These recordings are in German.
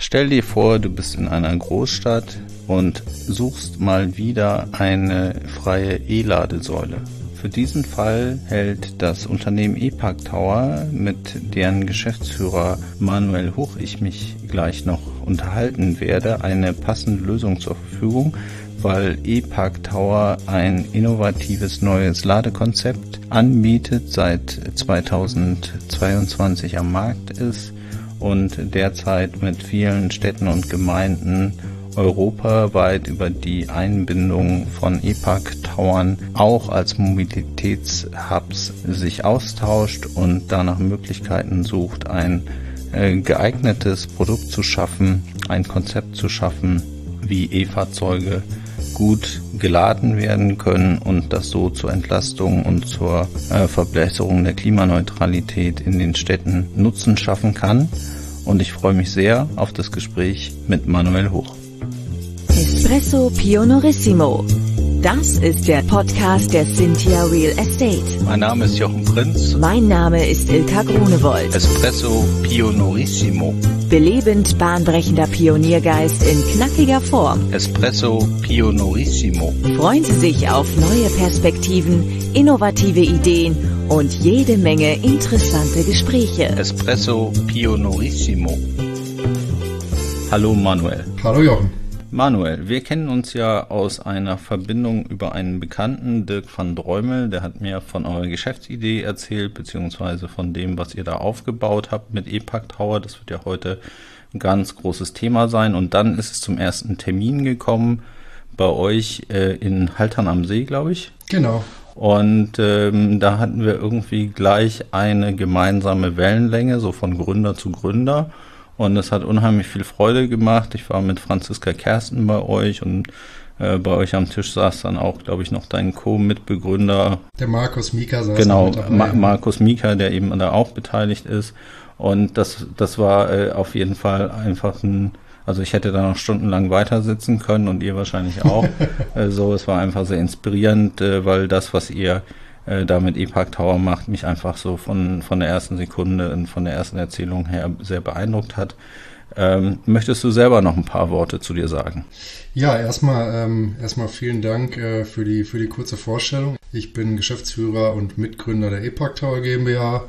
Stell dir vor, du bist in einer Großstadt und suchst mal wieder eine freie E-Ladesäule. Für diesen Fall hält das Unternehmen E-Park Tower, mit deren Geschäftsführer Manuel Huch ich mich gleich noch unterhalten werde, eine passende Lösung zur Verfügung, weil E-Park Tower ein innovatives neues Ladekonzept anbietet, seit 2022 am Markt ist und derzeit mit vielen Städten und Gemeinden europaweit über die Einbindung von E-Park Towern auch als Mobilitätshubs sich austauscht und danach Möglichkeiten sucht, ein geeignetes Produkt zu schaffen, ein Konzept zu schaffen, wie E-Fahrzeuge gut geladen werden können und das so zur Entlastung und zur Verbesserung der Klimaneutralität in den Städten Nutzen schaffen kann. Und ich freue mich sehr auf das Gespräch mit Manuel Huch. Espresso Pionorissimo. Das ist der Podcast der Cynthia Real Estate. Mein Name ist Jochen Prinz. Mein Name ist Ilka Grunewold. Espresso Pionorissimo. Belebend bahnbrechender Pioniergeist in knackiger Form. Espresso Pionorissimo. Freuen Sie sich auf neue Perspektiven, innovative Ideen und jede Menge interessante Gespräche. Espresso Pionorissimo. Hallo Manuel. Hallo Jochen. Manuel, wir kennen uns ja aus einer Verbindung über einen Bekannten, Dirk van Dreumel, der hat mir von eurer Geschäftsidee erzählt, beziehungsweise von dem, was ihr da aufgebaut habt mit E-Park Tower. Das wird ja heute ein ganz großes Thema sein. Und dann ist es zum ersten Termin gekommen bei euch in Haltern am See, glaube ich. Genau. Und da hatten wir irgendwie gleich eine gemeinsame Wellenlänge, so von Gründer zu Gründer. Und es hat unheimlich viel Freude gemacht. Ich war mit Franziska Kersten bei euch und bei euch am Tisch saß dann auch, glaube ich, noch dein Co-Mitbegründer. Der Markus Mika saß genau, mit dabei. Markus Mika, der eben da auch beteiligt ist. Und das war auf jeden Fall einfach also ich hätte da noch stundenlang weiter sitzen können und ihr wahrscheinlich auch. Es war einfach sehr inspirierend, weil das, was ihr da mit E-Park Tower macht, mich einfach so von der ersten Sekunde und von der ersten Erzählung her sehr beeindruckt hat. Möchtest du selber noch ein paar Worte zu dir sagen? Ja, erstmal vielen Dank für die kurze Vorstellung. Ich bin Geschäftsführer und Mitgründer der E-Park Tower GmbH,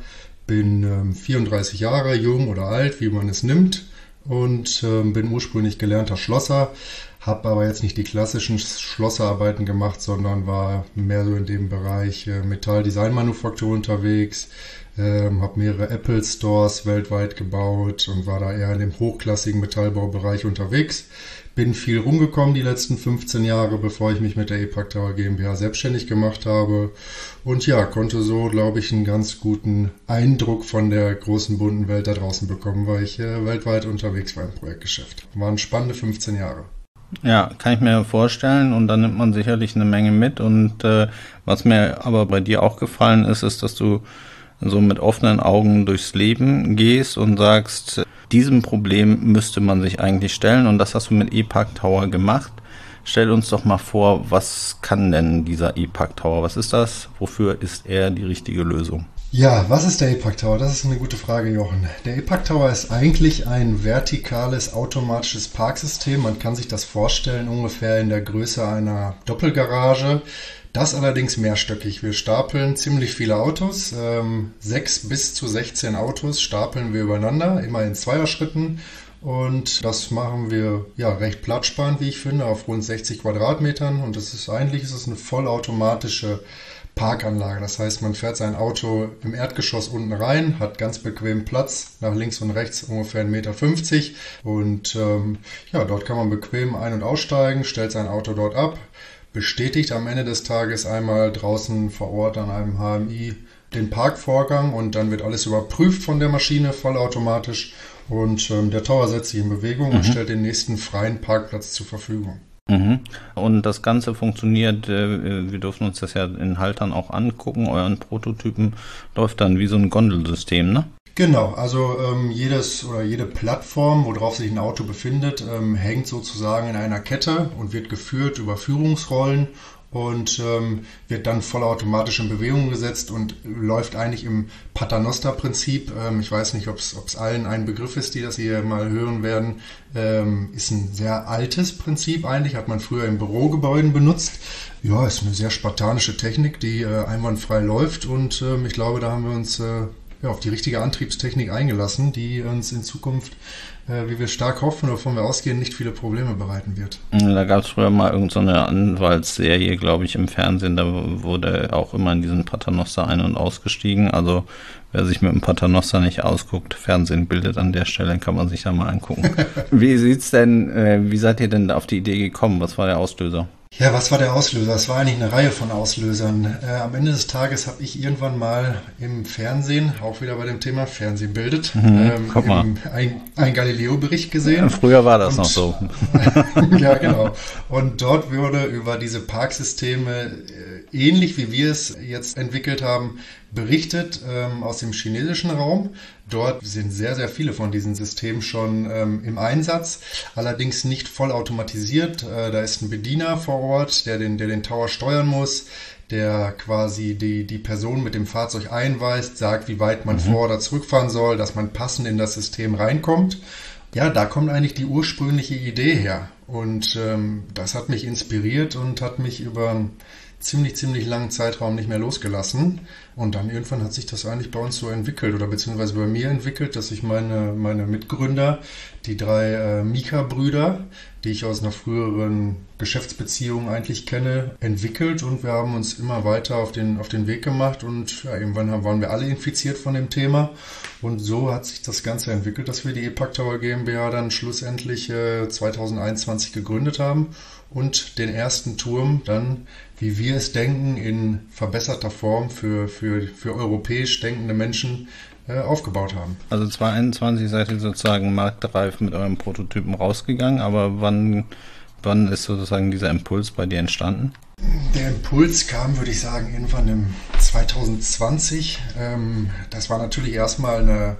bin 34 Jahre jung oder alt, wie man es nimmt, und bin ursprünglich gelernter Schlosser. Habe aber jetzt nicht die klassischen Schlosserarbeiten gemacht, sondern war mehr so in dem Bereich Metall-Design-Manufaktur unterwegs, habe mehrere Apple-Stores weltweit gebaut und war da eher in dem hochklassigen Metallbaubereich unterwegs. Bin viel rumgekommen die letzten 15 Jahre, bevor ich mich mit der E-Park Tower GmbH selbstständig gemacht habe. Und ja, konnte so, glaube ich, einen ganz guten Eindruck von der großen, bunten Welt da draußen bekommen, weil ich weltweit unterwegs war im Projektgeschäft. Waren spannende 15 Jahre. Ja, kann ich mir vorstellen, und dann nimmt man sicherlich eine Menge mit. Und was mir aber bei dir auch gefallen ist, dass du so mit offenen Augen durchs Leben gehst und sagst, diesem Problem müsste man sich eigentlich stellen, und das hast du mit E-Park Tower gemacht. Stell uns doch mal vor, was kann denn dieser E-Park Tower? Was ist das? Wofür ist er die richtige Lösung? Ja, was ist der E-Park Tower? Das ist eine gute Frage, Jochen. Der E-Park Tower ist eigentlich ein vertikales, automatisches Parksystem. Man kann sich das vorstellen, ungefähr in der Größe einer Doppelgarage. Das allerdings mehrstöckig. Wir stapeln ziemlich viele Autos. 6 bis zu 16 Autos stapeln wir übereinander, immer in Zweierschritten. Und das machen wir recht platzsparend, wie ich finde, auf rund 60 Quadratmetern. Und eigentlich ist es eine vollautomatische Parkanlage. Das heißt, man fährt sein Auto im Erdgeschoss unten rein, hat ganz bequem Platz, nach links und rechts ungefähr 1,50 Meter. Und dort kann man bequem ein- und aussteigen, stellt sein Auto dort ab, bestätigt am Ende des Tages einmal draußen vor Ort an einem HMI den Parkvorgang, und dann wird alles überprüft von der Maschine vollautomatisch, und der Tower setzt sich in Bewegung und stellt den nächsten freien Parkplatz zur Verfügung. Und das Ganze funktioniert, wir dürfen uns das ja in Haltern auch angucken, euren Prototypen läuft dann wie so ein Gondelsystem, ne? Genau, also jede Plattform, worauf sich ein Auto befindet, hängt sozusagen in einer Kette und wird geführt über Führungsrollen und wird dann vollautomatisch in Bewegung gesetzt und läuft eigentlich im Paternoster-Prinzip. Ich weiß nicht, ob es allen ein Begriff ist, die das hier mal hören werden. Ist ein sehr altes Prinzip eigentlich, hat man früher in Bürogebäuden benutzt. Ja, ist eine sehr spartanische Technik, die einwandfrei läuft und ich glaube, da haben wir uns auf die richtige Antriebstechnik eingelassen, die uns in Zukunft, wie wir stark hoffen, wovon wir ausgehen, nicht viele Probleme bereiten wird. Da gab es früher mal irgendeine Anwaltsserie, glaube ich, im Fernsehen, da wurde auch immer in diesen Paternoster ein- und ausgestiegen. Also wer sich mit dem Paternoster nicht ausguckt, Fernsehen bildet an der Stelle, kann man sich da mal angucken. Wie seid ihr denn auf die Idee gekommen? Was war der Auslöser? Ja, was war der Auslöser? Es war eigentlich eine Reihe von Auslösern. Am Ende des Tages habe ich irgendwann mal im Fernsehen, auch wieder bei dem Thema Fernsehen bildet, einen Galileo-Bericht gesehen. Ja, früher war das noch so. Ja, genau. Und dort wurde über diese Parksysteme, ähnlich wie wir es jetzt entwickelt haben, berichtet aus dem chinesischen Raum. Dort sind sehr, sehr viele von diesen Systemen schon im Einsatz, allerdings nicht vollautomatisiert. Da ist ein Bediener vor Ort, der den Tower steuern muss, der quasi die Person mit dem Fahrzeug einweist, sagt, wie weit man vor- oder zurückfahren soll, dass man passend in das System reinkommt. Ja, da kommt eigentlich die ursprüngliche Idee her. Und das hat mich inspiriert und hat mich über einen ziemlich langen Zeitraum nicht mehr losgelassen. Und dann irgendwann hat sich das eigentlich bei uns so entwickelt oder beziehungsweise bei mir entwickelt, dass ich meine Mitgründer, die 3 Mika-Brüder, die ich aus einer früheren Geschäftsbeziehung eigentlich kenne, entwickelt und wir haben uns immer weiter auf den Weg gemacht und ja, irgendwann waren wir alle infiziert von dem Thema und so hat sich das Ganze entwickelt, dass wir die EPAC Tower GmbH dann schlussendlich 2021 gegründet haben und den ersten Turm dann, wie wir es denken, in verbesserter Form für europäisch denkende Menschen aufgebaut haben. Also 2021 seid ihr sozusagen marktreif mit eurem Prototypen rausgegangen, aber wann ist sozusagen dieser Impuls bei dir entstanden? Der Impuls kam, würde ich sagen, irgendwann im 2020. Das war natürlich erstmal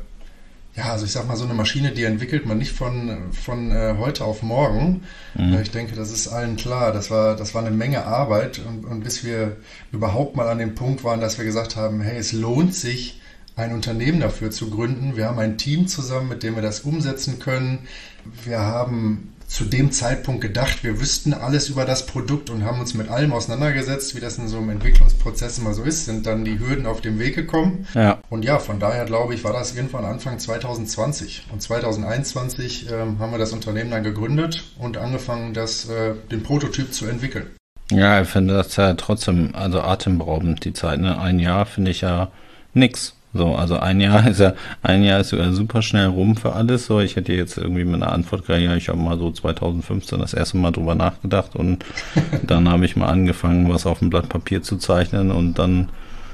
so eine Maschine, die entwickelt man nicht von heute auf morgen. Ich denke, das ist allen klar. Das war eine Menge Arbeit und bis wir überhaupt mal an dem Punkt waren, dass wir gesagt haben, hey, es lohnt sich, ein Unternehmen dafür zu gründen. Wir haben ein Team zusammen, mit dem wir das umsetzen können. Wir haben zu dem Zeitpunkt gedacht, wir wüssten alles über das Produkt und haben uns mit allem auseinandergesetzt, wie das in so einem Entwicklungsprozess immer so ist, sind dann die Hürden auf dem Weg gekommen. Ja. Und ja, von daher glaube ich, war das irgendwann Anfang 2020. Und 2021 haben wir das Unternehmen dann gegründet und angefangen, den Prototyp zu entwickeln. Ja, ich finde das ja trotzdem atemberaubend, die Zeit. Ne? Ein Jahr finde ich ja nix. So, also ein Jahr ist sogar super schnell rum für alles. So, ich hätte jetzt irgendwie mit einer Antwort gesagt, ja, ich habe mal so 2015 das erste Mal drüber nachgedacht und dann habe ich mal angefangen, was auf dem Blatt Papier zu zeichnen und dann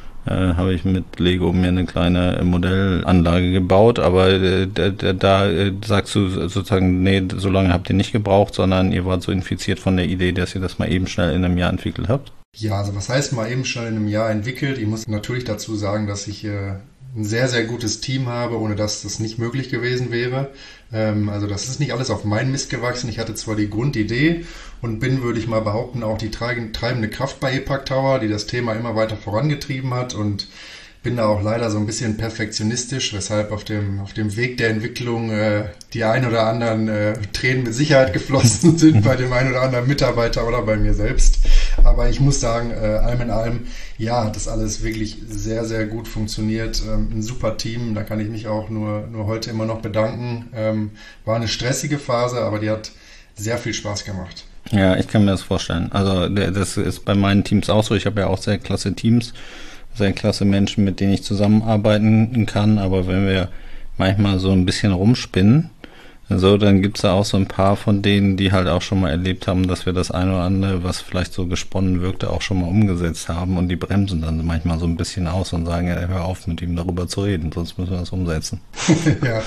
habe ich mit Lego mir eine kleine Modellanlage gebaut, aber da sagst du sozusagen, nee, so lange habt ihr nicht gebraucht, sondern ihr wart so infiziert von der Idee, dass ihr das mal eben schnell in einem Jahr entwickelt habt? Ja, also was heißt mal eben schnell in einem Jahr entwickelt? Ich muss natürlich dazu sagen, dass ich ein sehr, sehr gutes Team habe, ohne dass das nicht möglich gewesen wäre. Also das ist nicht alles auf meinen Mist gewachsen. Ich hatte zwar die Grundidee und bin, würde ich mal behaupten, auch die treibende Kraft bei EPAC Tower, die das Thema immer weiter vorangetrieben hat und bin da auch leider so ein bisschen perfektionistisch, weshalb auf dem Weg der Entwicklung die ein oder anderen Tränen mit Sicherheit geflossen sind bei dem einen oder anderen Mitarbeiter oder bei mir selbst. Aber ich muss sagen, allem in allem, ja, hat das alles wirklich sehr, sehr gut funktioniert. Ein super Team, da kann ich mich auch nur heute immer noch bedanken. War eine stressige Phase, aber die hat sehr viel Spaß gemacht. Ja, ich kann mir das vorstellen. Also das ist bei meinen Teams auch so. Ich habe ja auch sehr klasse Teams, sehr klasse Menschen, mit denen ich zusammenarbeiten kann. Aber wenn wir manchmal so ein bisschen rumspinnen, so, dann gibt's da auch so ein paar von denen, die halt auch schon mal erlebt haben, dass wir das eine oder andere, was vielleicht so gesponnen wirkte, auch schon mal umgesetzt haben und die bremsen dann manchmal so ein bisschen aus und sagen, ja, hör auf mit ihm darüber zu reden, sonst müssen wir das umsetzen. Ja,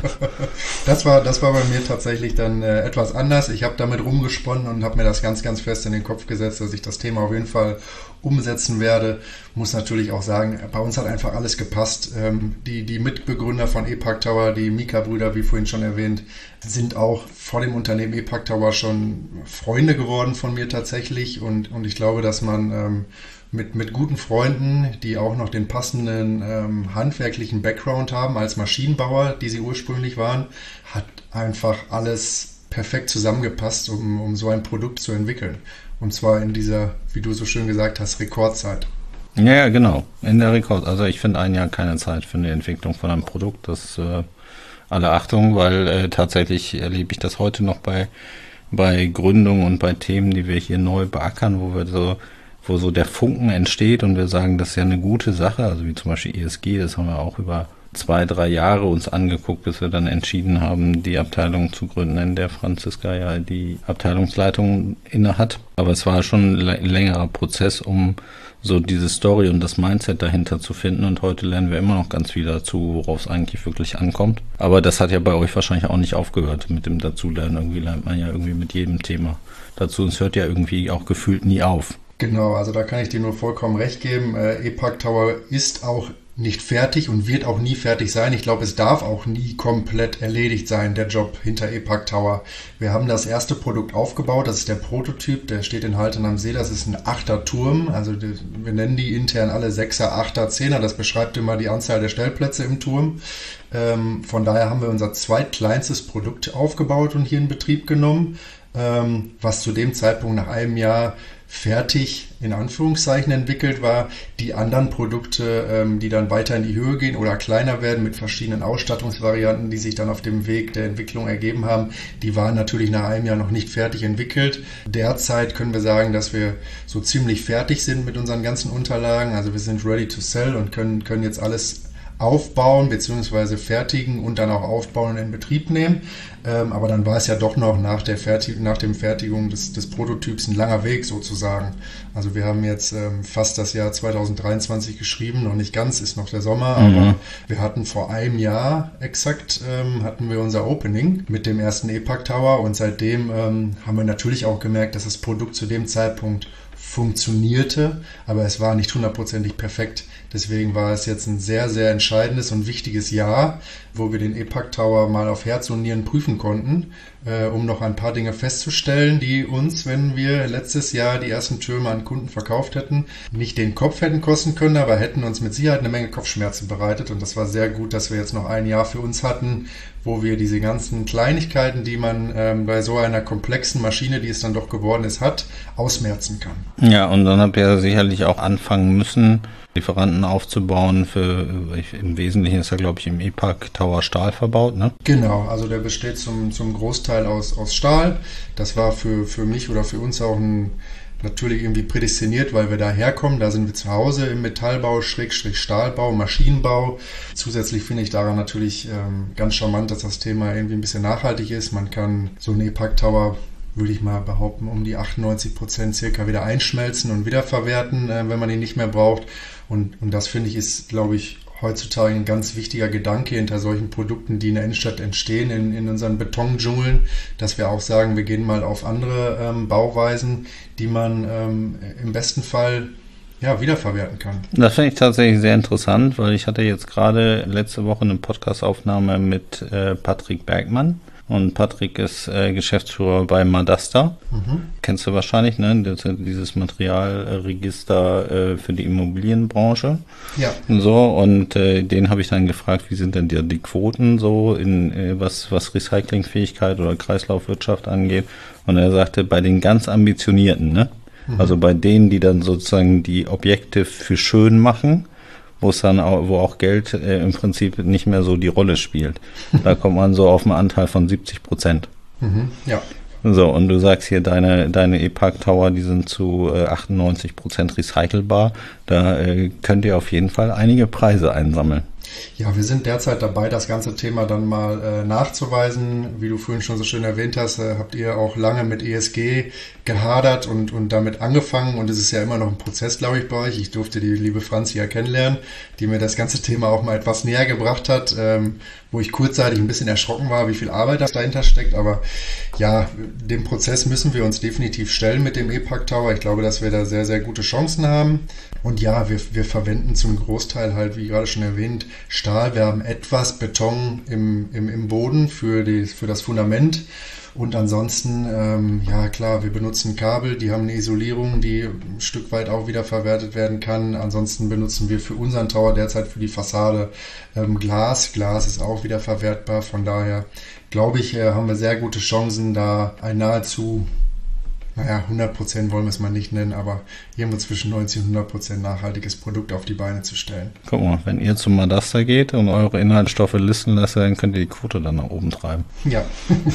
das war bei mir tatsächlich dann etwas anders. Ich habe damit rumgesponnen und habe mir das ganz, ganz fest in den Kopf gesetzt, dass ich das Thema auf jeden Fall umsetzen werde. muss natürlich auch sagen, bei uns hat einfach alles gepasst. Die Mitbegründer von E-Park Tower, die Mika-Brüder, wie vorhin schon erwähnt, sind auch vor dem Unternehmen E-Park Tower schon Freunde geworden von mir tatsächlich. Und ich glaube, dass man mit guten Freunden, die auch noch den passenden handwerklichen Background haben als Maschinenbauer, die sie ursprünglich waren, hat einfach alles perfekt zusammengepasst, um so ein Produkt zu entwickeln. Und zwar in dieser, wie du so schön gesagt hast, Rekordzeit. Ja, genau. In der Rekord. Also ich finde ein Jahr keine Zeit für eine Entwicklung von einem Produkt. Das alle Achtung, weil tatsächlich erlebe ich das heute noch bei Gründungen und bei Themen, die wir hier neu beackern, wo so der Funken entsteht und wir sagen, das ist ja eine gute Sache, also wie zum Beispiel ESG, das haben wir auch über 2-3 Jahre uns angeguckt, bis wir dann entschieden haben, die Abteilung zu gründen, in der Franziska ja die Abteilungsleitung inne hat. Aber es war schon ein längerer Prozess, um so diese Story und das Mindset dahinter zu finden. Und heute lernen wir immer noch ganz viel dazu, worauf es eigentlich wirklich ankommt. Aber das hat ja bei euch wahrscheinlich auch nicht aufgehört mit dem Dazulernen. Irgendwie lernt man ja irgendwie mit jedem Thema dazu. Und es hört ja irgendwie auch gefühlt nie auf. Genau, also da kann ich dir nur vollkommen recht geben. E-Park Tower ist auch nicht fertig und wird auch nie fertig sein. Ich glaube, es darf auch nie komplett erledigt sein, der Job hinter E-Park Tower. Wir haben das erste Produkt aufgebaut, das ist der Prototyp, der steht in Haltern am See, das ist ein 8er Turm, also wir nennen die intern alle 6er, 8er, 10er, das beschreibt immer die Anzahl der Stellplätze im Turm. Von daher haben wir unser zweitkleinstes Produkt aufgebaut und hier in Betrieb genommen, was zu dem Zeitpunkt nach einem Jahr fertig in Anführungszeichen entwickelt war. Die anderen Produkte, die dann weiter in die Höhe gehen oder kleiner werden mit verschiedenen Ausstattungsvarianten, die sich dann auf dem Weg der Entwicklung ergeben haben, die waren natürlich nach einem Jahr noch nicht fertig entwickelt. Derzeit können wir sagen, dass wir so ziemlich fertig sind mit unseren ganzen Unterlagen. Also wir sind ready to sell und können jetzt alles aufbauen bzw. fertigen und dann auch aufbauen und in Betrieb nehmen. Aber dann war es ja doch noch nach dem Fertigung des Prototyps ein langer Weg sozusagen. Also wir haben jetzt fast das Jahr 2023 geschrieben, noch nicht ganz, ist noch der Sommer, aber wir hatten vor einem Jahr exakt hatten wir unser Opening mit dem ersten E-Park Tower und seitdem haben wir natürlich auch gemerkt, dass das Produkt zu dem Zeitpunkt funktionierte, aber es war nicht hundertprozentig perfekt. Deswegen war es jetzt ein sehr, sehr entscheidendes und wichtiges Jahr, wo wir den E-Park Tower mal auf Herz und Nieren prüfen konnten, um noch ein paar Dinge festzustellen, die uns, wenn wir letztes Jahr die ersten Türme an Kunden verkauft hätten, nicht den Kopf hätten kosten können, aber hätten uns mit Sicherheit eine Menge Kopfschmerzen bereitet. Und das war sehr gut, dass wir jetzt noch ein Jahr für uns hatten, wo wir diese ganzen Kleinigkeiten, die man bei so einer komplexen Maschine, die es dann doch geworden ist, hat, ausmerzen kann. Ja, und dann habt ihr sicherlich auch anfangen müssen, Lieferanten aufzubauen. Im Wesentlichen ist er, glaube ich, im E-Park Tower Stahl verbaut, ne? Genau, also der besteht zum Großteil aus Stahl. Das war für mich oder für uns auch natürlich irgendwie prädestiniert, weil wir da herkommen. Da sind wir zu Hause im Metallbau, Stahlbau, Maschinenbau. Zusätzlich finde ich daran natürlich ganz charmant, dass das Thema irgendwie ein bisschen nachhaltig ist. Man kann so einen E-Park Tower, würde ich mal behaupten, um die 98% circa wieder einschmelzen und wiederverwerten, wenn man ihn nicht mehr braucht. Und das finde ich ist, glaube ich, heutzutage ein ganz wichtiger Gedanke hinter solchen Produkten, die in der Innenstadt entstehen, in unseren Betondschungeln, dass wir auch sagen, wir gehen mal auf andere Bauweisen, die man im besten Fall wiederverwerten kann. Das finde ich tatsächlich sehr interessant, weil ich hatte jetzt gerade letzte Woche eine Podcastaufnahme mit Patrick Bergmann. Und Patrick ist Geschäftsführer bei Madasta. Kennst du wahrscheinlich, ne? Dieses Materialregister für die Immobilienbranche. Ja. So, und den habe ich dann gefragt, wie sind denn die Quoten so in was Recyclingfähigkeit oder Kreislaufwirtschaft angeht. Und er sagte, bei den ganz Ambitionierten, ne? Also bei denen, die dann sozusagen die Objekte für schön machen, wo auch Geld im Prinzip nicht mehr so die Rolle spielt. Da kommt man so auf einen Anteil von 70%. Ja. So, und du sagst hier, deine E-Park Tower, die sind zu 98% recycelbar. Da könnt ihr auf jeden Fall einige Preise einsammeln. Ja, wir sind derzeit dabei, das ganze Thema dann mal nachzuweisen. Wie du vorhin schon so schön erwähnt hast, habt ihr auch lange mit ESG gehadert und damit angefangen. Und es ist ja immer noch ein Prozess, glaube ich, bei euch. Ich durfte die liebe Franzi ja kennenlernen, die mir das ganze Thema auch mal etwas näher gebracht hat, wo ich kurzzeitig ein bisschen erschrocken war, wie viel Arbeit das dahinter steckt. Aber ja, dem Prozess müssen wir uns definitiv stellen mit dem E-Park Tower. Ich glaube, dass wir da sehr, sehr gute Chancen haben. Und ja, wir verwenden zum Großteil halt, wie gerade schon erwähnt, Stahl. Wir haben etwas Beton im Boden für das Fundament. Und ansonsten, ja klar, wir benutzen Kabel, die haben eine Isolierung, die ein Stück weit auch wieder verwertet werden kann. Ansonsten benutzen wir für unseren Tower derzeit für die Fassade Glas. Glas ist auch wieder verwertbar. Von daher glaube ich, haben wir sehr gute Chancen, da ein nahezu, 100% wollen wir es mal nicht nennen, aber irgendwo zwischen 90 und 100% nachhaltiges Produkt auf die Beine zu stellen. Guck mal, wenn ihr zum Madasta geht und eure Inhaltsstoffe listen lasst, dann könnt ihr die Quote dann nach oben treiben. Ja.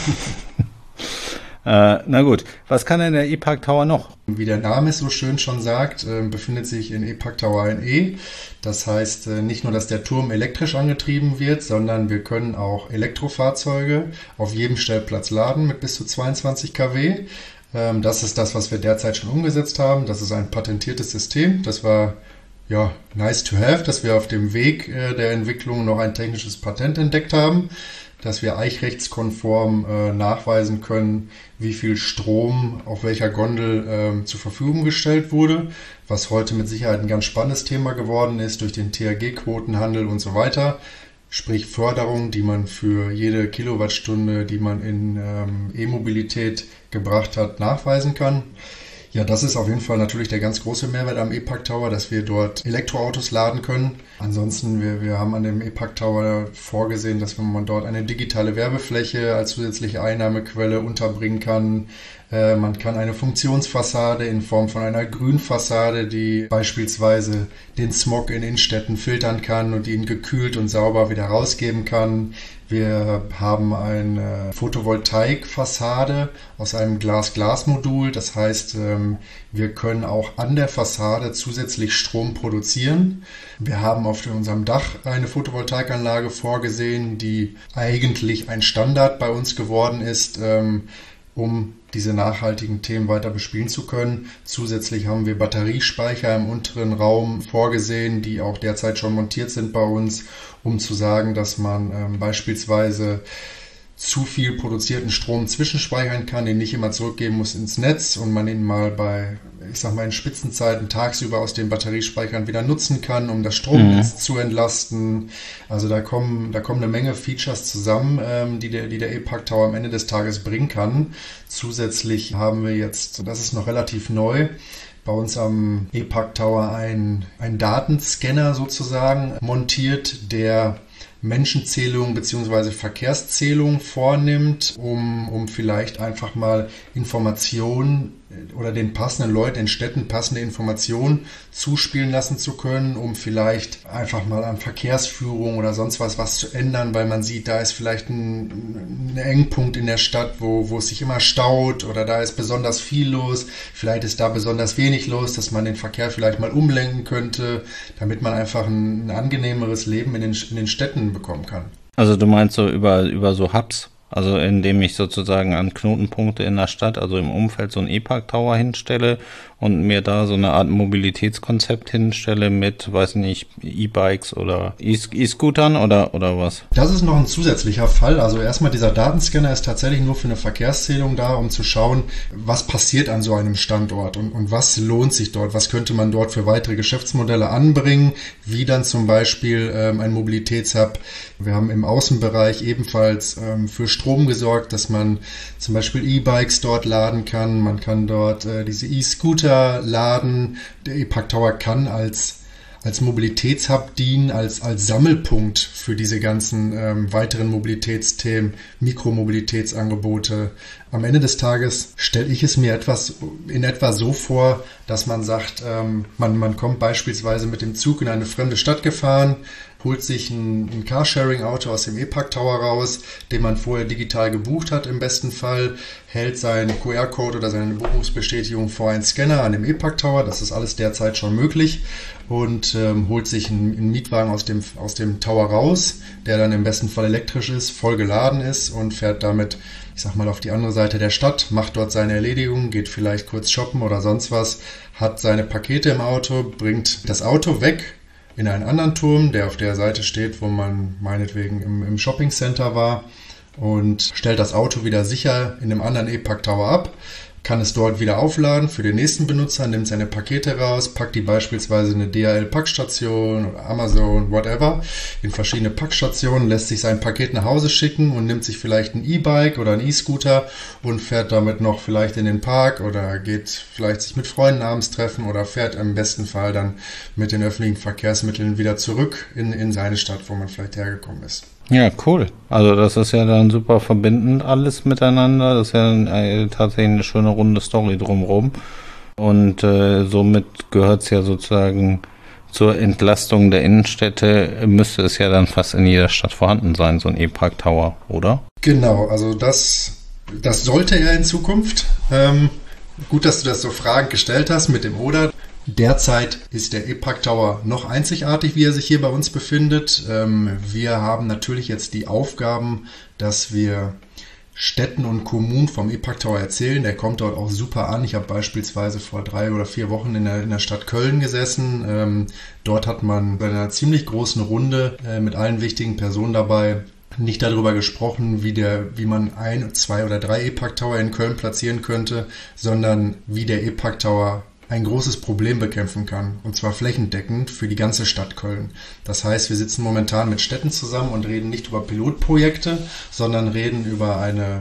Na gut, was kann denn der E-Park Tower noch? Wie der Name es so schön schon sagt, befindet sich in E-Park Tower ein E. Das heißt nicht nur, dass der Turm elektrisch angetrieben wird, sondern wir können auch Elektrofahrzeuge auf jedem Stellplatz laden mit bis zu 22 kW. Das ist das, was wir derzeit schon umgesetzt haben. Das ist ein patentiertes System. Das war ja nice to have, dass wir auf dem Weg der Entwicklung noch ein technisches Patent entdeckt haben, dass wir eichrechtskonform nachweisen können, wie viel Strom auf welcher Gondel zur Verfügung gestellt wurde, was heute mit Sicherheit ein ganz spannendes Thema geworden ist durch den THG-Quotenhandel und so weiter. Sprich Förderung, die man für jede Kilowattstunde, die man in E-Mobilität gebracht hat, nachweisen kann. Ja, das ist auf jeden Fall natürlich der ganz große Mehrwert am E-Park Tower, dass wir dort Elektroautos laden können. Ansonsten, wir haben an dem E-Park Tower vorgesehen, dass man dort eine digitale Werbefläche als zusätzliche Einnahmequelle unterbringen kann. Man kann eine Funktionsfassade in Form von einer Grünfassade, die beispielsweise den Smog in Innenstädten filtern kann und ihn gekühlt und sauber wieder rausgeben kann. Wir haben eine Photovoltaikfassade aus einem Glas-Glas-Modul. Das heißt, wir können auch an der Fassade zusätzlich Strom produzieren. Wir haben auf unserem Dach eine Photovoltaikanlage vorgesehen, die eigentlich ein Standard bei uns geworden ist, um diese nachhaltigen Themen weiter bespielen zu können. Zusätzlich haben wir Batteriespeicher im unteren Raum vorgesehen, die auch derzeit schon montiert sind bei uns, um zu sagen, dass man beispielsweise zu viel produzierten Strom zwischenspeichern kann, den nicht immer zurückgeben muss ins Netz und man ihn mal in Spitzenzeiten tagsüber aus den Batteriespeichern wieder nutzen kann, um das Stromnetz zu entlasten. Also da kommen eine Menge Features zusammen, die der E-Park Tower am Ende des Tages bringen kann. Zusätzlich haben wir jetzt, das ist noch relativ neu, bei uns am E-Park Tower ein Datenscanner sozusagen montiert, der Menschenzählung bzw. Verkehrszählung vornimmt, um vielleicht einfach mal Informationen oder den passenden Leuten in Städten passende Informationen zuspielen lassen zu können, um vielleicht einfach mal an Verkehrsführung oder sonst was zu ändern, weil man sieht, da ist vielleicht ein Engpunkt in der Stadt, wo es sich immer staut oder da ist besonders viel los, vielleicht ist da besonders wenig los, dass man den Verkehr vielleicht mal umlenken könnte, damit man einfach ein angenehmeres Leben in den Städten bekommen kann. Also du meinst so über so Hubs? Also indem ich sozusagen an Knotenpunkte in der Stadt, also im Umfeld so einen E-Park Tower hinstelle und mir da so eine Art Mobilitätskonzept hinstelle mit, weiß nicht, E-Bikes oder E-Scootern oder was? Das ist noch ein zusätzlicher Fall. Also erstmal dieser Datenscanner ist tatsächlich nur für eine Verkehrszählung da, um zu schauen, was passiert an so einem Standort und was lohnt sich dort, was könnte man dort für weitere Geschäftsmodelle anbringen, wie dann zum Beispiel ein Mobilitätshub. Wir haben im Außenbereich ebenfalls für Strom gesorgt, dass man zum Beispiel E-Bikes dort laden kann. Man kann dort diese E-Scooter laden. Der E-Park Tower kann als Mobilitätshub dienen, als Sammelpunkt für diese ganzen weiteren Mobilitätsthemen, Mikromobilitätsangebote. Am Ende des Tages stelle ich es mir in etwa so vor, dass man sagt, man kommt beispielsweise mit dem Zug in eine fremde Stadt gefahren, holt sich ein Carsharing-Auto aus dem E-Park Tower raus, den man vorher digital gebucht hat im besten Fall, hält seinen QR-Code oder seine Buchungsbestätigung vor einen Scanner an dem E-Park Tower, das ist alles derzeit schon möglich, und holt sich einen Mietwagen aus dem Tower raus, der dann im besten Fall elektrisch ist, voll geladen ist und fährt damit, ich sag mal, auf die andere Seite der Stadt, macht dort seine Erledigung, geht vielleicht kurz shoppen oder sonst was, hat seine Pakete im Auto, bringt das Auto weg, in einen anderen Turm, der auf der Seite steht, wo man meinetwegen im Shoppingcenter war, und stellt das Auto wieder sicher in einem anderen E-Park Tower ab, kann es dort wieder aufladen für den nächsten Benutzer, nimmt seine Pakete raus, packt die beispielsweise in eine DHL-Packstation oder Amazon, whatever, in verschiedene Packstationen, lässt sich sein Paket nach Hause schicken und nimmt sich vielleicht ein E-Bike oder ein E-Scooter und fährt damit noch vielleicht in den Park oder geht vielleicht sich mit Freunden abends treffen oder fährt im besten Fall dann mit den öffentlichen Verkehrsmitteln wieder zurück in seine Stadt, wo man vielleicht hergekommen ist. Ja, cool. Also das ist ja dann super verbindend alles miteinander. Das ist ja tatsächlich eine schöne runde Story drumherum. Und somit gehört es ja sozusagen zur Entlastung der Innenstädte, müsste es ja dann fast in jeder Stadt vorhanden sein, so ein E-Park Tower, oder? Genau, also das sollte er in Zukunft. Gut, dass du das so fragend gestellt hast mit dem Oder. Derzeit ist der E-Park Tower noch einzigartig, wie er sich hier bei uns befindet. Wir haben natürlich jetzt die Aufgaben, dass wir Städten und Kommunen vom E-Park Tower erzählen. Der kommt dort auch super an. Ich habe beispielsweise vor 3 oder 4 Wochen in der Stadt Köln gesessen. Dort hat man bei einer ziemlich großen Runde mit allen wichtigen Personen dabei nicht darüber gesprochen, wie man 1, 2 oder 3 E-Park Tower in Köln platzieren könnte, sondern wie der E-Park Tower ein großes Problem bekämpfen kann, und zwar flächendeckend für die ganze Stadt Köln. Das heißt, wir sitzen momentan mit Städten zusammen und reden nicht über Pilotprojekte, sondern reden über eine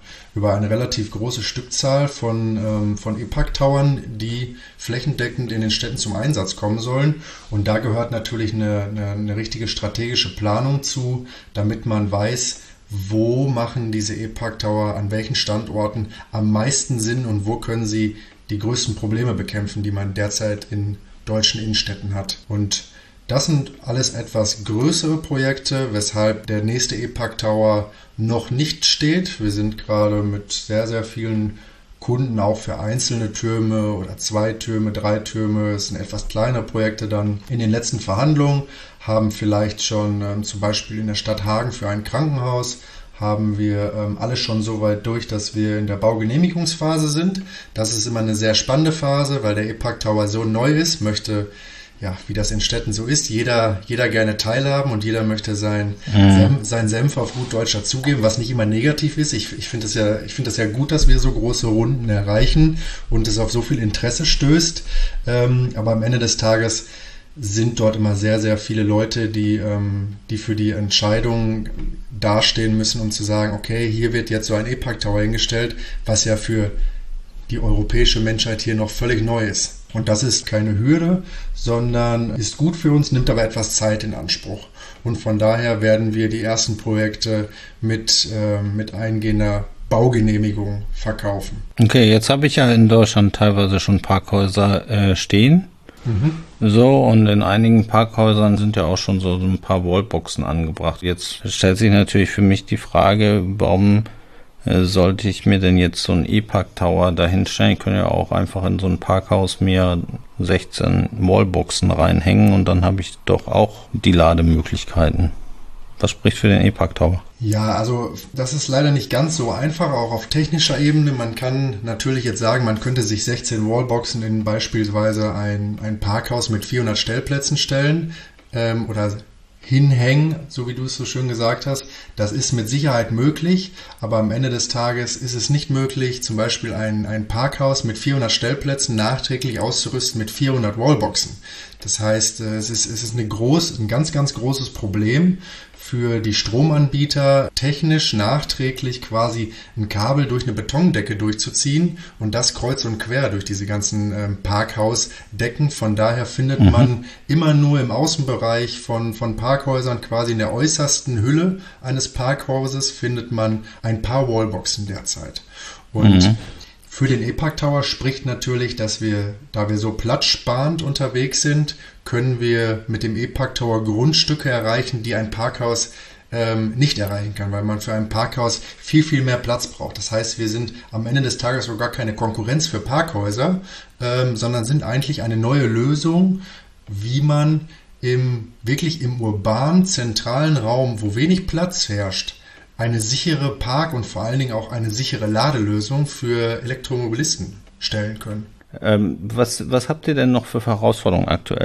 relativ große Stückzahl von E-Park-Towern, die flächendeckend in den Städten zum Einsatz kommen sollen. Und da gehört natürlich eine richtige strategische Planung zu, damit man weiß, wo machen diese E-Park-Tower an welchen Standorten am meisten Sinn und wo können sie die größten Probleme bekämpfen, die man derzeit in deutschen Innenstädten hat. Und das sind alles etwas größere Projekte, weshalb der nächste E-Park Tower noch nicht steht. Wir sind gerade mit sehr, sehr vielen Kunden auch für einzelne Türme oder 2 Türme, 3 Türme. Es sind etwas kleinere Projekte dann in den letzten Verhandlungen, haben vielleicht schon zum Beispiel in der Stadt Hagen für ein Krankenhaus haben wir alles schon so weit durch, dass wir in der Baugenehmigungsphase sind. Das ist immer eine sehr spannende Phase, weil der E-Park Tower so neu ist, möchte, ja, wie das in Städten so ist, jeder gerne teilhaben und jeder möchte sein Senf auf gut Deutsch dazugeben, was nicht immer negativ ist. Ich finde das ja gut, dass wir so große Runden erreichen und es auf so viel Interesse stößt. Aber am Ende des Tages sind dort immer sehr, sehr viele Leute, die für die Entscheidung dastehen müssen, um zu sagen, okay, hier wird jetzt so ein E-Park Tower hingestellt, was ja für die europäische Menschheit hier noch völlig neu ist. Und das ist keine Hürde, sondern ist gut für uns, nimmt aber etwas Zeit in Anspruch. Und von daher werden wir die ersten Projekte mit eingehender Baugenehmigung verkaufen. Okay, jetzt habe ich ja in Deutschland teilweise schon Parkhäuser stehen. So, und in einigen Parkhäusern sind ja auch schon so ein paar Wallboxen angebracht. Jetzt stellt sich natürlich für mich die Frage, warum sollte ich mir denn jetzt so einen E-Park Tower dahinstellen? Ich könnte ja auch einfach in so ein Parkhaus mir 16 Wallboxen reinhängen und dann habe ich doch auch die Lademöglichkeiten. Was spricht für den E-Park Tower? Ja, also das ist leider nicht ganz so einfach, auch auf technischer Ebene. Man kann natürlich jetzt sagen, man könnte sich 16 Wallboxen in beispielsweise ein Parkhaus mit 400 Stellplätzen stellen oder hinhängen, so wie du es so schön gesagt hast. Das ist mit Sicherheit möglich, aber am Ende des Tages ist es nicht möglich, zum Beispiel ein Parkhaus mit 400 Stellplätzen nachträglich auszurüsten mit 400 Wallboxen. Das heißt, es ist ein ganz, ganz großes Problem für die Stromanbieter, technisch nachträglich quasi ein Kabel durch eine Betondecke durchzuziehen und das kreuz und quer durch diese ganzen Parkhausdecken. Von daher findet man immer nur im Außenbereich von Parkhäusern, quasi in der äußersten Hülle eines Parkhauses, findet man ein paar Wallboxen derzeit. Und für den E-Park Tower spricht natürlich, dass wir, da wir so platzsparend unterwegs sind, können wir mit dem E-Park Tower Grundstücke erreichen, die ein Parkhaus nicht erreichen kann, weil man für ein Parkhaus viel, viel mehr Platz braucht. Das heißt, wir sind am Ende des Tages so gar keine Konkurrenz für Parkhäuser, sondern sind eigentlich eine neue Lösung, wie man wirklich im urbanen, zentralen Raum, wo wenig Platz herrscht, eine sichere Park- und vor allen Dingen auch eine sichere Ladelösung für Elektromobilisten stellen können. Was habt ihr denn noch für Herausforderungen aktuell?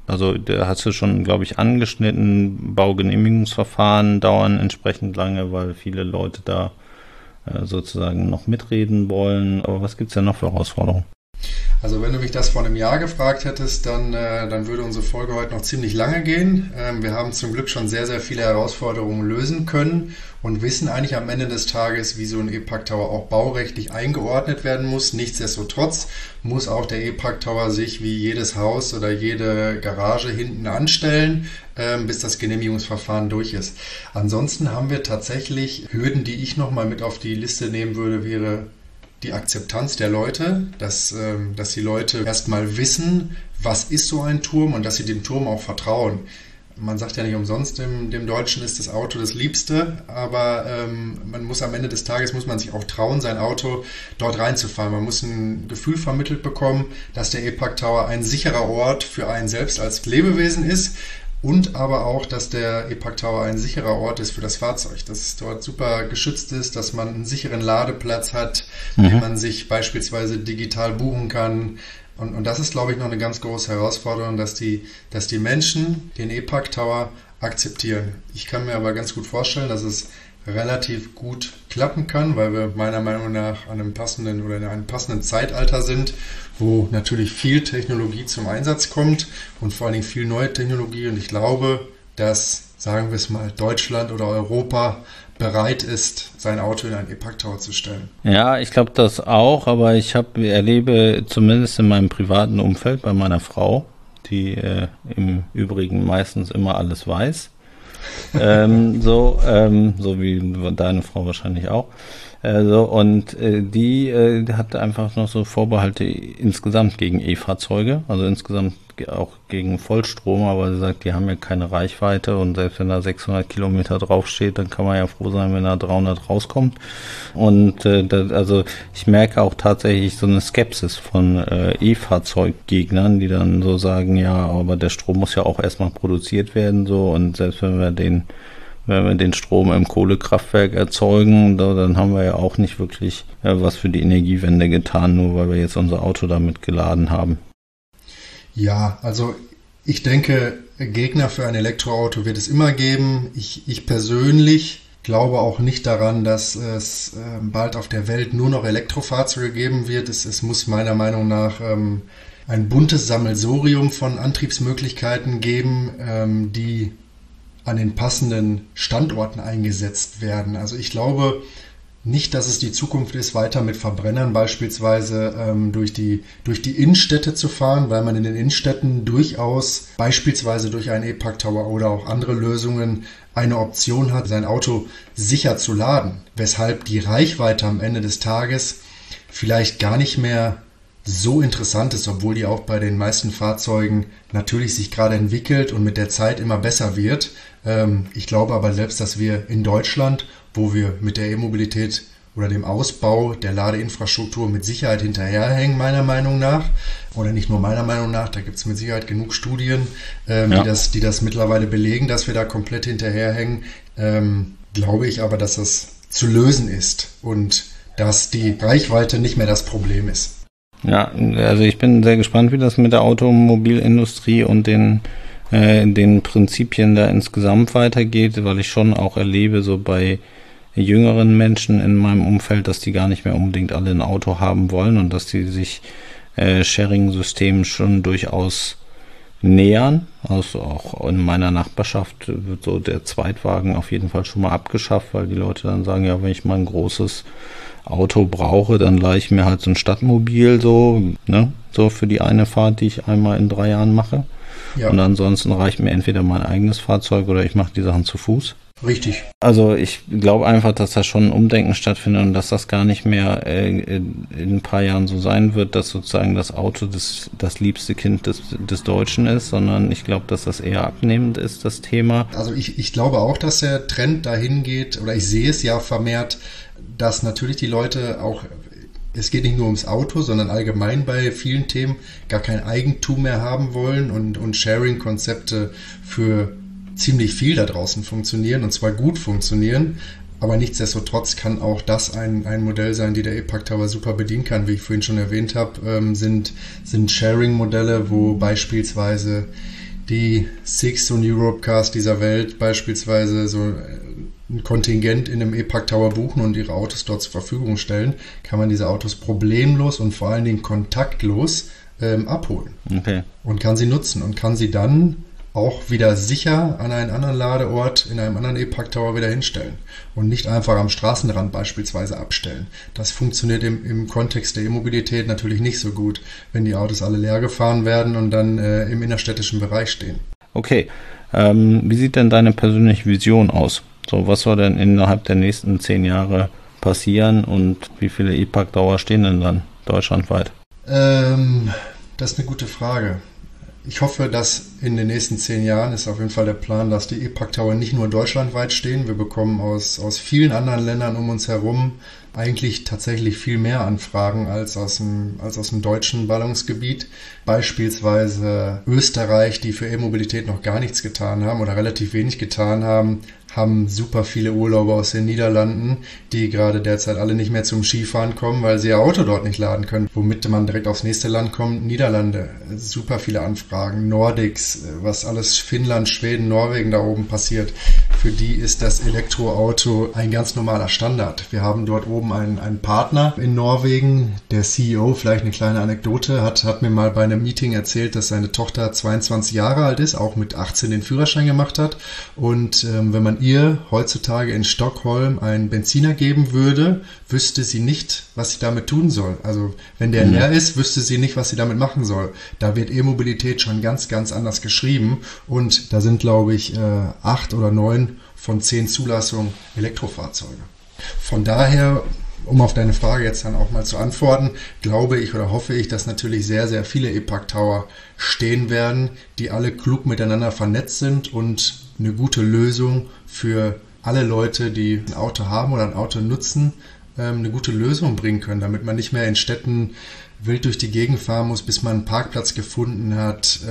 Also da hast du schon, glaube ich, angeschnitten, Baugenehmigungsverfahren dauern entsprechend lange, weil viele Leute da sozusagen noch mitreden wollen. Aber was gibt es denn noch für Herausforderungen? Also wenn du mich das vor einem Jahr gefragt hättest, dann würde unsere Folge heute noch ziemlich lange gehen. Wir haben zum Glück schon sehr, sehr viele Herausforderungen lösen können und wissen eigentlich am Ende des Tages, wie so ein E-Park Tower auch baurechtlich eingeordnet werden muss. Nichtsdestotrotz muss auch der E-Park Tower sich wie jedes Haus oder jede Garage hinten anstellen, bis das Genehmigungsverfahren durch ist. Ansonsten haben wir tatsächlich Hürden, die ich nochmal mit auf die Liste nehmen würde, wäre die Akzeptanz der Leute, dass die Leute erstmal wissen, was ist so ein Turm und dass sie dem Turm auch vertrauen. Man sagt ja nicht umsonst, dem Deutschen ist das Auto das Liebste, aber man muss am Ende des Tages, muss man sich auch trauen, sein Auto dort reinzufahren. Man muss ein Gefühl vermittelt bekommen, dass der E-Park Tower ein sicherer Ort für einen selbst als Lebewesen ist. Und aber auch, dass der E-Park Tower ein sicherer Ort ist für das Fahrzeug, dass es dort super geschützt ist, dass man einen sicheren Ladeplatz hat, den man sich beispielsweise digital buchen kann. Und das ist, glaube ich, noch eine ganz große Herausforderung, dass die Menschen den E-Park Tower akzeptieren. Ich kann mir aber ganz gut vorstellen, dass es relativ gut klappen kann, weil wir meiner Meinung nach an einem passenden oder in einem passenden Zeitalter sind, wo natürlich viel Technologie zum Einsatz kommt und vor allen Dingen viel neue Technologie. Und ich glaube, dass, sagen wir es mal, Deutschland oder Europa bereit ist, sein Auto in einen E-Park Tower zu stellen. Ja, ich glaube das auch, aber ich erlebe zumindest in meinem privaten Umfeld bei meiner Frau, die im Übrigen meistens immer alles weiß, so wie deine Frau wahrscheinlich auch. Die hat einfach noch so Vorbehalte insgesamt gegen E-Fahrzeuge, also insgesamt auch gegen Vollstrom, aber sie sagt, die haben ja keine Reichweite und selbst wenn da 600 Kilometer draufsteht, dann kann man ja froh sein, wenn da 300 rauskommt. Und also ich merke auch tatsächlich so eine Skepsis von E-Fahrzeuggegnern, die dann so sagen, ja, aber der Strom muss ja auch erstmal produziert werden, so, und selbst wenn wir den Strom im Kohlekraftwerk erzeugen, dann haben wir ja auch nicht wirklich was für die Energiewende getan, nur weil wir jetzt unser Auto damit geladen haben. Ja, also ich denke, Gegner für ein Elektroauto wird es immer geben. Ich persönlich glaube auch nicht daran, dass es bald auf der Welt nur noch Elektrofahrzeuge geben wird. Es muss meiner Meinung nach ein buntes Sammelsurium von Antriebsmöglichkeiten geben, die an den passenden Standorten eingesetzt werden. Also ich glaube nicht, dass es die Zukunft ist, weiter mit Verbrennern beispielsweise durch die Innenstädte zu fahren, weil man in den Innenstädten durchaus beispielsweise durch einen E-Park Tower oder auch andere Lösungen eine Option hat, sein Auto sicher zu laden, weshalb die Reichweite am Ende des Tages vielleicht gar nicht mehr so interessant ist, obwohl die auch bei den meisten Fahrzeugen natürlich sich gerade entwickelt und mit der Zeit immer besser wird. Ich glaube aber selbst, dass wir in Deutschland, wo wir mit der E-Mobilität oder dem Ausbau der Ladeinfrastruktur mit Sicherheit hinterherhängen, meiner Meinung nach, oder nicht nur meiner Meinung nach, da gibt es mit Sicherheit genug Studien, die das mittlerweile belegen, dass wir da komplett hinterherhängen, glaube ich aber, dass das zu lösen ist und dass die Reichweite nicht mehr das Problem ist. Ja, also ich bin sehr gespannt, wie das mit der Automobilindustrie und den Prinzipien da insgesamt weitergeht, weil ich schon auch erlebe, so bei jüngeren Menschen in meinem Umfeld, dass die gar nicht mehr unbedingt alle ein Auto haben wollen und dass die sich Sharing-Systemen schon durchaus nähern. Also auch in meiner Nachbarschaft wird so der Zweitwagen auf jeden Fall schon mal abgeschafft, weil die Leute dann sagen, ja, wenn ich mal ein großes Auto brauche, dann leihe ich mir halt so ein Stadtmobil so für die eine Fahrt, die ich einmal in 3 Jahren mache. Ja. Und ansonsten reicht mir entweder mein eigenes Fahrzeug oder ich mache die Sachen zu Fuß. Richtig. Also ich glaube einfach, dass da schon ein Umdenken stattfindet und dass das gar nicht mehr in ein paar Jahren so sein wird, dass sozusagen das Auto das liebste Kind des Deutschen ist, sondern ich glaube, dass das eher abnehmend ist, das Thema. Also ich glaube auch, dass der Trend dahin geht, oder ich sehe es ja vermehrt, dass natürlich die Leute auch, es geht nicht nur ums Auto, sondern allgemein bei vielen Themen gar kein Eigentum mehr haben wollen und Sharing-Konzepte für ziemlich viel da draußen funktionieren und zwar gut funktionieren, aber nichtsdestotrotz kann auch das ein Modell sein, die der E-Park Tower super bedienen kann. Wie ich vorhin schon erwähnt habe, sind Sharing-Modelle, wo beispielsweise die Sixt und Europecars dieser Welt beispielsweise so ein Kontingent in einem E-Park Tower buchen und ihre Autos dort zur Verfügung stellen, kann man diese Autos problemlos und vor allen Dingen kontaktlos abholen. Okay. Und kann sie nutzen und kann sie dann auch wieder sicher an einen anderen Ladeort in einem anderen E-Park Tower wieder hinstellen und nicht einfach am Straßenrand beispielsweise abstellen. Das funktioniert im Kontext der E-Mobilität natürlich nicht so gut, wenn die Autos alle leer gefahren werden und dann im innerstädtischen Bereich stehen. Okay, wie sieht denn deine persönliche Vision aus? So, was soll denn innerhalb der nächsten 10 Jahre passieren und wie viele E-Park Tower stehen denn dann deutschlandweit? Das ist eine gute Frage. Ich hoffe, dass in den nächsten 10 Jahren ist auf jeden Fall der Plan, dass die E-Park Tower nicht nur deutschlandweit stehen. Wir bekommen aus vielen anderen Ländern um uns herum eigentlich tatsächlich viel mehr Anfragen als aus dem deutschen Ballungsgebiet. Beispielsweise Österreich, die für E-Mobilität noch gar nichts getan haben oder relativ wenig getan haben super viele Urlauber aus den Niederlanden, die gerade derzeit alle nicht mehr zum Skifahren kommen, weil sie ihr Auto dort nicht laden können. Womit man direkt aufs nächste Land kommt, Niederlande, super viele Anfragen, Nordics, was alles Finnland, Schweden, Norwegen da oben passiert. Für die ist das Elektroauto ein ganz normaler Standard. Wir haben dort oben einen Partner in Norwegen, der CEO, vielleicht eine kleine Anekdote, hat mir mal bei einem Meeting erzählt, dass seine Tochter 22 Jahre alt ist, auch mit 18 den Führerschein gemacht hat und wenn man ihr heutzutage in Stockholm einen Benziner geben würde, wüsste sie nicht, was sie damit tun soll. Also wenn der leer ist, wüsste sie nicht, was sie damit machen soll. Da wird E-Mobilität schon ganz, ganz anders geschrieben und da sind, glaube ich, 8 oder 9 von 10 Zulassungen Elektrofahrzeuge. Von daher, um auf deine Frage jetzt dann auch mal zu antworten, glaube ich oder hoffe ich, dass natürlich sehr, sehr viele E-Park Tower stehen werden, die alle klug miteinander vernetzt sind und eine gute Lösung für alle Leute, die ein Auto haben oder ein Auto nutzen, eine gute Lösung bringen können, damit man nicht mehr in Städten wild durch die Gegend fahren muss, bis man einen Parkplatz gefunden hat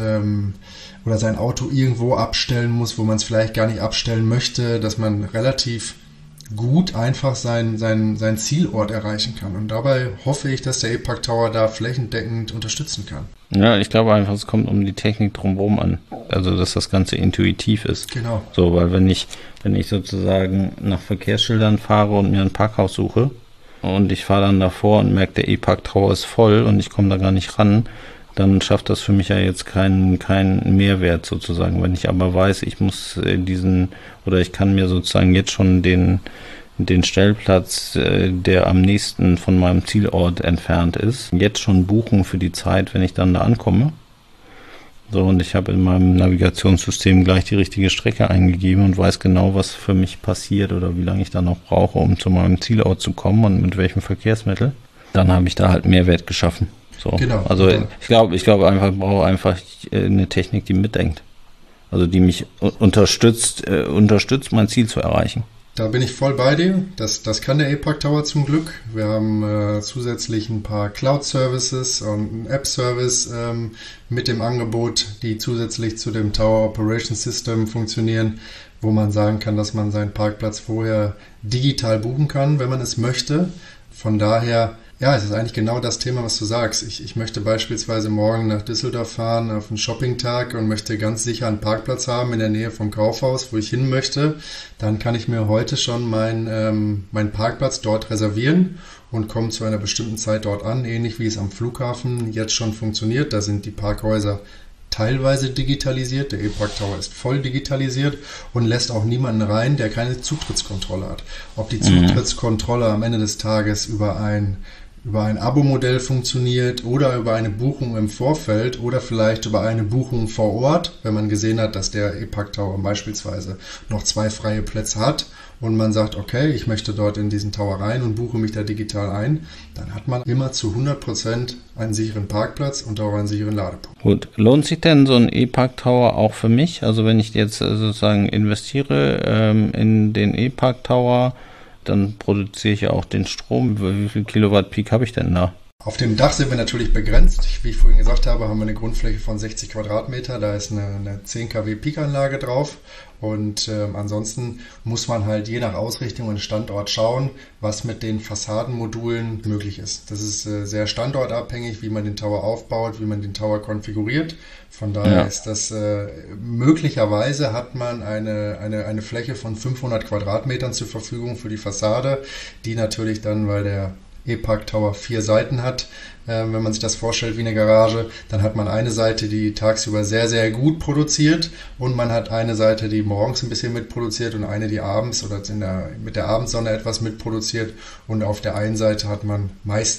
oder sein Auto irgendwo abstellen muss, wo man es vielleicht gar nicht abstellen möchte, dass man relativ gut einfach seinen Zielort erreichen kann. Und dabei hoffe ich, dass der E-Park Tower da flächendeckend unterstützen kann. Ja, ich glaube einfach, es kommt um die Technik drumherum an. Also, dass das Ganze intuitiv ist. Genau. So, weil wenn ich sozusagen nach Verkehrsschildern fahre und mir ein Parkhaus suche und ich fahre dann davor und merke, der E-Park Tower ist voll und ich komme da gar nicht ran, dann schafft das für mich ja jetzt keinen Mehrwert sozusagen. Wenn ich aber weiß, ich muss ich kann mir sozusagen jetzt schon den Stellplatz, der am nächsten von meinem Zielort entfernt ist, jetzt schon buchen für die Zeit, wenn ich dann da ankomme. So, und ich habe in meinem Navigationssystem gleich die richtige Strecke eingegeben und weiß genau, was für mich passiert oder wie lange ich dann noch brauche, um zu meinem Zielort zu kommen und mit welchem Verkehrsmittel. Dann habe ich da halt Mehrwert geschaffen. So. Genau. Also ich glaube einfach, ich brauche einfach eine Technik, die mitdenkt. Also die mich unterstützt, mein Ziel zu erreichen. Da bin ich voll bei dir. Das kann der E-Park Tower zum Glück. Wir haben zusätzlich ein paar Cloud-Services und einen App-Service mit dem Angebot, die zusätzlich zu dem Tower Operation System funktionieren, wo man sagen kann, dass man seinen Parkplatz vorher digital buchen kann, wenn man es möchte. Von daher, ja, es ist eigentlich genau das Thema, was du sagst. Ich möchte beispielsweise morgen nach Düsseldorf fahren auf einen Shoppingtag und möchte ganz sicher einen Parkplatz haben in der Nähe vom Kaufhaus, wo ich hin möchte. Dann kann ich mir heute schon meinen Parkplatz dort reservieren und komme zu einer bestimmten Zeit dort an, ähnlich wie es am Flughafen jetzt schon funktioniert. Da sind die Parkhäuser teilweise digitalisiert, der E-Park Tower ist voll digitalisiert und lässt auch niemanden rein, der keine Zutrittskontrolle hat. Ob die Zutrittskontrolle am Ende des Tages über ein Abo-Modell funktioniert oder über eine Buchung im Vorfeld oder vielleicht über eine Buchung vor Ort, wenn man gesehen hat, dass der E-Park Tower beispielsweise noch 2 freie Plätze hat und man sagt, okay, ich möchte dort in diesen Tower rein und buche mich da digital ein, dann hat man immer zu 100% einen sicheren Parkplatz und auch einen sicheren Ladepunkt. Gut, lohnt sich denn so ein E-Park Tower auch für mich? Also wenn ich jetzt sozusagen investiere in den E-Park Tower, dann produziere ich ja auch den Strom. Wie viel Kilowatt Peak habe ich denn da? Auf dem Dach sind wir natürlich begrenzt. Wie ich vorhin gesagt habe, haben wir eine Grundfläche von 60 Quadratmeter. Da ist eine 10 kW Peakanlage drauf. Und ansonsten muss man halt je nach Ausrichtung und Standort schauen, was mit den Fassadenmodulen möglich ist. Das ist sehr standortabhängig, wie man den Tower aufbaut, wie man den Tower konfiguriert. Von daher ist das möglicherweise hat man eine Fläche von 500 Quadratmetern zur Verfügung für die Fassade, die natürlich dann, weil der E-Park Tower 4 Seiten hat. Wenn man sich das vorstellt wie eine Garage, dann hat man eine Seite, die tagsüber sehr, sehr gut produziert und man hat eine Seite, die morgens ein bisschen mitproduziert und eine, die abends oder mit der Abendsonne etwas mitproduziert. Und auf der einen Seite hat man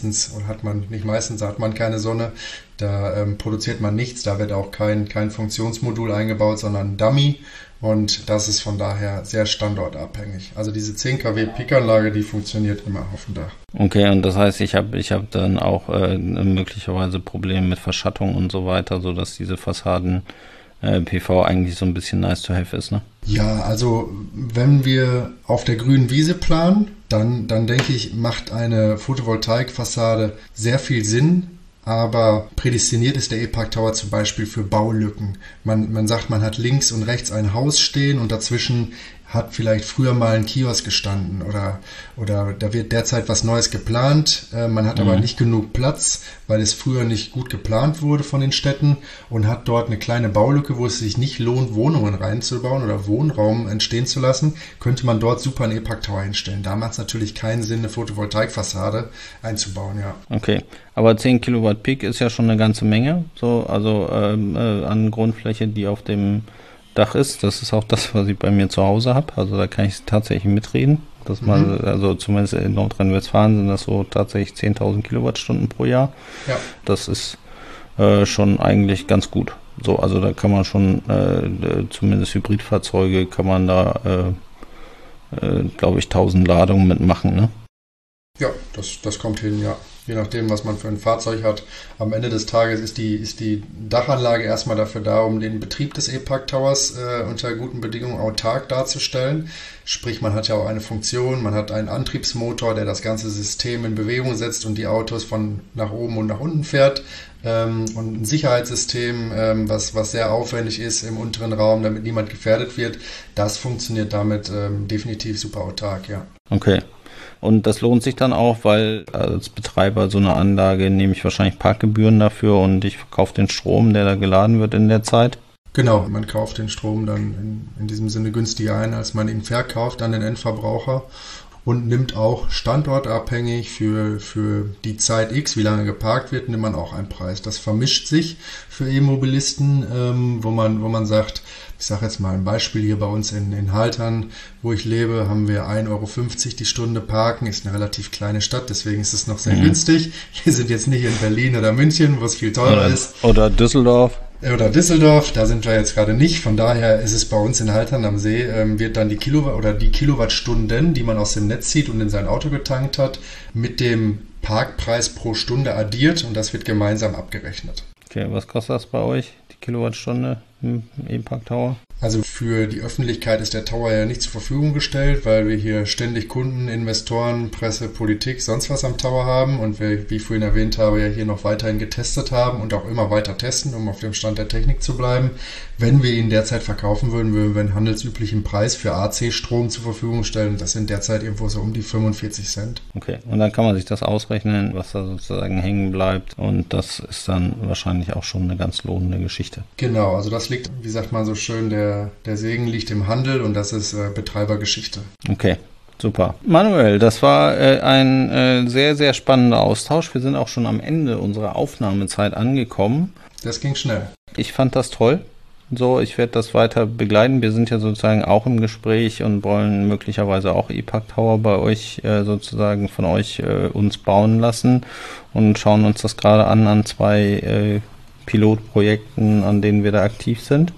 keine Sonne, da produziert man nichts, da wird auch kein Funktionsmodul eingebaut, sondern ein Dummy. Und das ist von daher sehr standortabhängig. Also diese 10 kW Peakanlage, die funktioniert immer auf dem Dach. Okay, und das heißt, ich hab dann auch möglicherweise Probleme mit Verschattung und so weiter, sodass diese Fassaden PV eigentlich so ein bisschen nice to have ist, ne? Ja, also wenn wir auf der grünen Wiese planen, dann denke ich, macht eine Photovoltaikfassade sehr viel Sinn. Aber prädestiniert ist der E-Park Tower zum Beispiel für Baulücken. Man sagt, man hat links und rechts ein Haus stehen und dazwischen hat vielleicht früher mal ein Kiosk gestanden oder da wird derzeit was Neues geplant. Man hat aber nicht genug Platz, weil es früher nicht gut geplant wurde von den Städten und hat dort eine kleine Baulücke, wo es sich nicht lohnt, Wohnungen reinzubauen oder Wohnraum entstehen zu lassen, könnte man dort super einen E-Park Tower hinstellen. Da macht es natürlich keinen Sinn, eine Photovoltaikfassade einzubauen, ja. Okay, aber 10 Kilowatt Peak ist ja schon eine ganze Menge, an Grundfläche, die auf dem Dach ist. Das ist auch das, was ich bei mir zu Hause habe. Also da kann ich tatsächlich mitreden. Also zumindest in Nordrhein-Westfalen sind das so tatsächlich 10.000 Kilowattstunden pro Jahr. Ja. Das ist schon eigentlich ganz gut. So, also da kann man schon, zumindest Hybridfahrzeuge, kann man da, glaube ich, 1.000 Ladungen mitmachen, ne? Ja, das kommt hin, ja. Je nachdem, was man für ein Fahrzeug hat. Am Ende des Tages ist die Dachanlage erstmal dafür da, um den Betrieb des E-Park Towers unter guten Bedingungen autark darzustellen. Sprich, man hat ja auch eine Funktion, man hat einen Antriebsmotor, der das ganze System in Bewegung setzt und die Autos von nach oben und nach unten fährt. Und ein Sicherheitssystem, was sehr aufwendig ist im unteren Raum, damit niemand gefährdet wird. Das funktioniert damit definitiv super autark, ja. Okay. Und das lohnt sich dann auch, weil als Betreiber so einer Anlage nehme ich wahrscheinlich Parkgebühren dafür und ich verkaufe den Strom, der da geladen wird in der Zeit. Genau, man kauft den Strom dann in diesem Sinne günstiger ein, als man ihn verkauft an den Endverbraucher und nimmt auch standortabhängig für die Zeit X, wie lange geparkt wird, nimmt man auch einen Preis. Das vermischt sich für E-Mobilisten, wo man sagt, ich sage jetzt mal ein Beispiel hier bei uns in Haltern, wo ich lebe, haben wir 1,50 Euro die Stunde parken. Ist eine relativ kleine Stadt, deswegen ist es noch sehr günstig. Wir sind jetzt nicht in Berlin oder München, wo es viel teurer ist. Oder Düsseldorf. Da sind wir jetzt gerade nicht. Von daher ist es bei uns in Haltern am See, wird dann die Kilowattstunden, die man aus dem Netz zieht und in sein Auto getankt hat, mit dem Parkpreis pro Stunde addiert und das wird gemeinsam abgerechnet. Okay, was kostet das bei euch, die Kilowattstunde im E-Park Tower? Also für die Öffentlichkeit ist der Tower ja nicht zur Verfügung gestellt, weil wir hier ständig Kunden, Investoren, Presse, Politik, sonst was am Tower haben und wir, wie ich vorhin erwähnt habe, ja hier noch weiterhin getestet haben und auch immer weiter testen, um auf dem Stand der Technik zu bleiben. Wenn wir ihn derzeit verkaufen würden, würden wir einen handelsüblichen Preis für AC-Strom zur Verfügung stellen. Das sind derzeit irgendwo so um die 45 Cent. Okay, und dann kann man sich das ausrechnen, was da sozusagen hängen bleibt und das ist dann wahrscheinlich auch schon eine ganz lohnende Geschichte. Genau, also das liegt, wie sagt man so schön, der Segen liegt im Handel und das ist Betreibergeschichte. Okay, super. Manuel, das war ein sehr, sehr spannender Austausch. Wir sind auch schon am Ende unserer Aufnahmezeit angekommen. Das ging schnell. Ich fand das toll. So, ich werde das weiter begleiten. Wir sind ja sozusagen auch im Gespräch und wollen möglicherweise auch E-Park Tower bei euch sozusagen von euch uns bauen lassen und schauen uns das gerade an 2 Pilotprojekten, an denen wir da aktiv sind.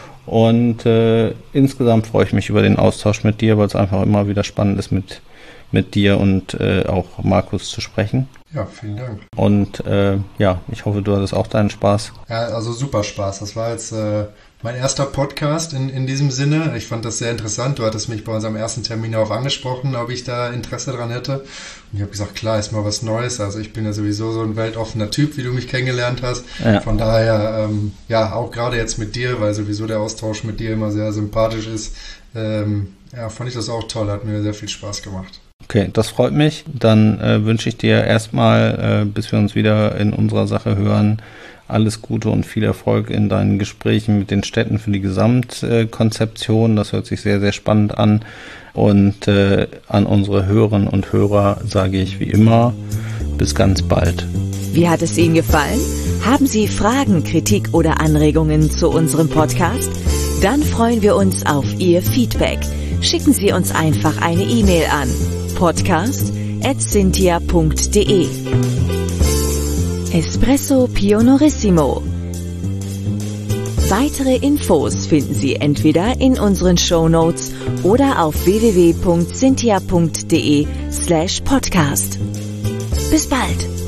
Und insgesamt freue ich mich über den Austausch mit dir, weil es einfach immer wieder spannend ist, mit dir und auch Markus zu sprechen. Ja, vielen Dank. Und ich hoffe, du hattest auch deinen Spaß. Ja, also super Spaß. Das war jetzt mein erster Podcast in diesem Sinne. Ich fand das sehr interessant. Du hattest mich bei unserem ersten Termin darauf angesprochen, ob ich da Interesse dran hätte. Und ich habe gesagt, klar, ist mal was Neues. Also ich bin ja sowieso so ein weltoffener Typ, wie du mich kennengelernt hast. Ja. Von daher, auch gerade jetzt mit dir, weil sowieso der Austausch mit dir immer sehr sympathisch ist, fand ich das auch toll. Hat mir sehr viel Spaß gemacht. Okay, das freut mich. Dann wünsche ich dir erstmal, bis wir uns wieder in unserer Sache hören, alles Gute und viel Erfolg in deinen Gesprächen mit den Städten für die Gesamtkonzeption. Das hört sich sehr, sehr spannend an. Und an unsere Hörerinnen und Hörer sage ich wie immer, bis ganz bald. Wie hat es Ihnen gefallen? Haben Sie Fragen, Kritik oder Anregungen zu unserem Podcast? Dann freuen wir uns auf Ihr Feedback. Schicken Sie uns einfach eine E-Mail an podcast@cintia.de. Espresso Pionorissimo. Weitere Infos finden Sie entweder in unseren Shownotes oder auf www.cintia.de/podcast. Bis bald!